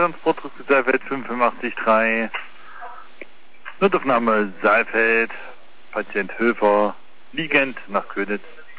Transport Saalfeld 85.3. Notaufnahme Saalfeld, Patient Höfer, liegend nach Königs.